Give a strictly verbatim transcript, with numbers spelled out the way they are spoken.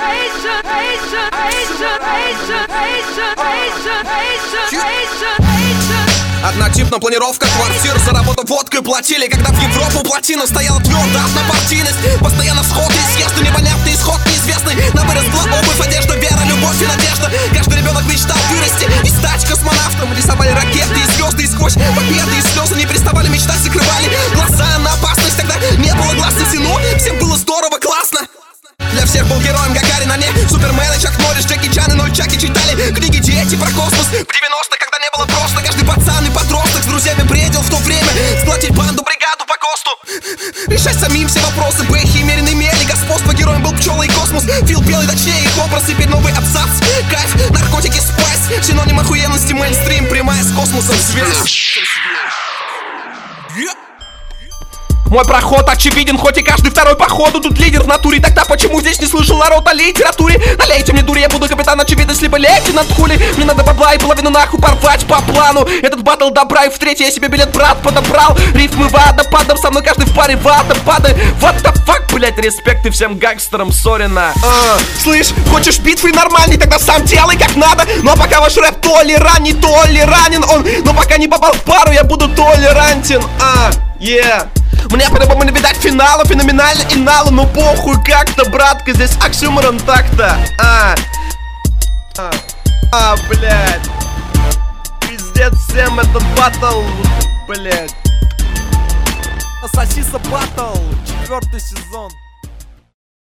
Однотипная планировка квартир, за работу водкой платили. Когда в Европу плотина стояла твердо, однопартийность. Постоянно всход и съезд, непонятный исход неизвестный. На вырос была обувь, одежда, вера, любовь и надежда. Каждый ребенок мечтал вырасти и стать космонавтом. Рисовали ракеты и звезды, и сквозь победы и слезы не переставали мечтать, закрывали глаза на опасность. Тогда не было глаз на стену, всем было здорово, классно. Для всех был героем Гагарин, а не Супермен и Чак Норрис, Джеки Чан и Нольчаки читали книги дети про космос. В девяностых, когда не было просто, каждый пацан и подросток с друзьями бредил в то время сплотить банду, бригаду по КОСТу, решать самим все вопросы. Бэхи, меренный мели, господство, героем был пчелы и космос. Фил белый, точнее их образ, теперь новый абзац. Кайф, наркотики, спайс, синоним охуенности, мейнстрим, прямая с космосом связь. Мой проход очевиден, хоть и каждый второй походу. Тут лидер в натуре, тогда почему здесь не слышал народ о литературе? Налейте мне дури, я буду капитан очевидность, либо лейтенант хули. Мне надо бабла и половину нахуй порвать по плану. Этот батл добра, и в третий я себе билет, брат, подобрал. Рифмы водопадом, со мной каждый в паре водопады. What the fuck, блять, респект и всем гангстерам Сорина. uh, Слышь, хочешь битвы нормальный, тогда сам делай как надо. Но пока ваш рэп то ли ран, не то ли ранен он. Но пока не попал в пару, я буду толерантен. А, uh, yeah. Мне по-любому не видать финала, феноменально и нала. Ну похуй как-то, братка, здесь оксюморон так-то. А, а, а, блядь. Пиздец всем этот батл, блядь. Сосиса батл, четвертый сезон.